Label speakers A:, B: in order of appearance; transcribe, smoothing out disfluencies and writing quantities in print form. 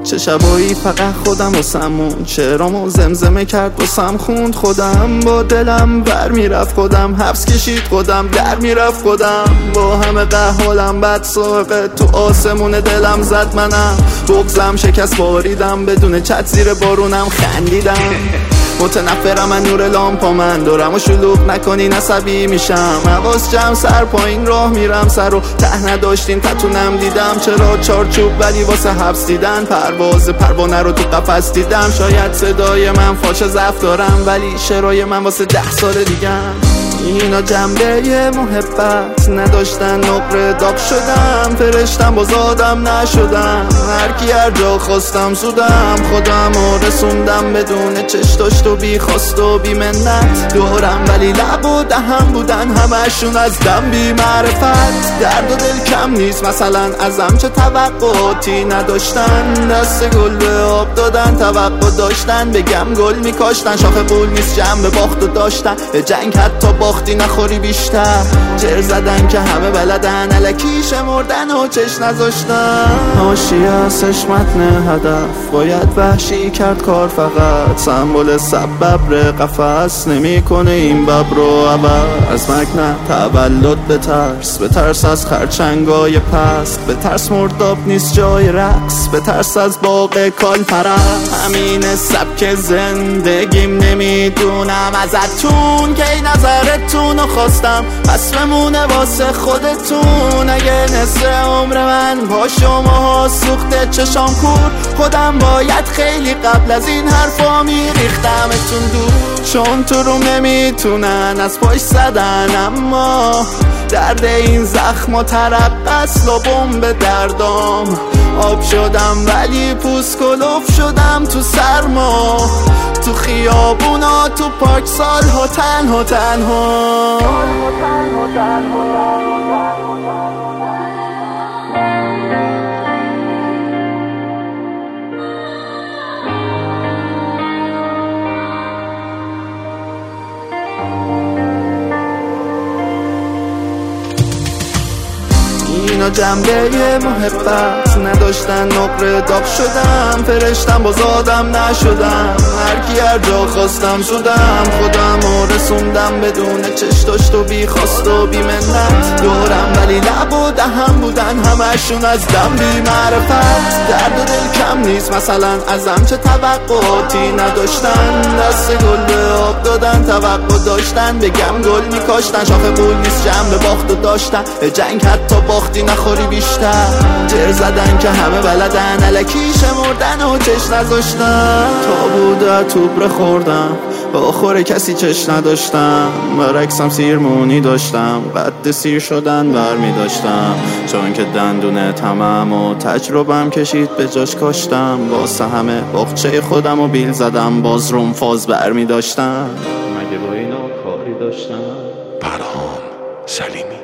A: چه شبایی فقط خودم و سمون شعرامو زمزمه کرد و سم خوند. خودم با دلم بر میرفت، خودم حبس کشید، خودم در میرفت، خودم با همه قهولم بد ساقه تو آسمون دلم زد. منم بغزم شکست، باریدم بدون چت زیر بارونم خندیدم. متنفرم من نور لامپا، من دورم و شلوغ نکنین عصبی میشم. حواس جمع سر پایین راه میرم، سر و ته نداشتین تتونم دیدم. چرا چارچوب ولی واسه حبس دیدن، پرواز پروانه رو تو قفس دیدم. شاید صدای من فاش ضعف دارم ولی شعرهای من واسه 10 سال دیگم. اینا جنبه محبت نداشتن، نقره داغ شدم، فرشتم باز آدم نشدم. هرکی هر جا خواستم سودم، خودم رو رسوندم بدون چش داشت و بی خواست و بی منت. دورم ولی لب و دهم بودن همشون از دم بی معرفت. درد و دل کم نیست مثلا ازم، چه توقعاتی نداشتن. دست گل به آب دادن، توقع داشتن بگم گل میکاشتن. شاخ قول نیست جنب باخت و داشتن، به جنگ حتی باختی نخوری بیشتر. جر زدن که همه بلدن، الکی شمردن و چش نذاشتن. حاشیه ازش متن هدف، باید وحشی کرد کار. فقط سمبل سبب قفس نمیکنه این بب رو عوض. از مرگ نه تولد بترس از خرچنگای پست. بترس مرداب نیست جای رقص، بترس از باغ کال پرست. همین سبک زندگیم نمیدونم ازتون که این نظرتون رو خواستم پس بمونه واسه خودتون. اگه نصف عمر من با شما سوخته چشام کور، خودم باید خیلی قبل از این حرفا میریختمتون دور. چون تو رو نمیتونن از پاش زدن، اما درد این زخم و ترقص لبم به دردام. آب شدم ولی پوست کلوف شدم تو سرما، تو خیابونا تو پارک سالها تنها. اینا جنبه محبت نداشتن، نقره داغ شدم، فرشتم باز آدم نشدم. هرکی هر جا خواستم سودم، خودم رو رسوندم بدون چش داشت و بی خواست و بی منت. دورم ولی لب و دهم بودن همشون از دم بی معرفت. درد و دل کم نیست مثلا ازم، چه توقعاتی نداشتن. دست گل به آب دادن، توقع داشتن بگم گل میکاشتن. شاخ قول نیست جنب باخت و داشتن، به جنگ حتی باختی نخوری بیشتر. جر زدن که همه بلدن، الکی شمردن و چش نذاشتن. تا بوده توبره خوردم، با خوره کسی چش نداشتم. برعکسم سیرمونی داشتم، قد سیر شدن برمی داشتم. چون که دندونه تمام و تجربم کشید به جاش کاشتم. واسه همه باغچه خودم و بیل زدم، باز روم فاز برمی داشتم. مگه با اینا کاری داشتم؟
B: پرهام سلیمی.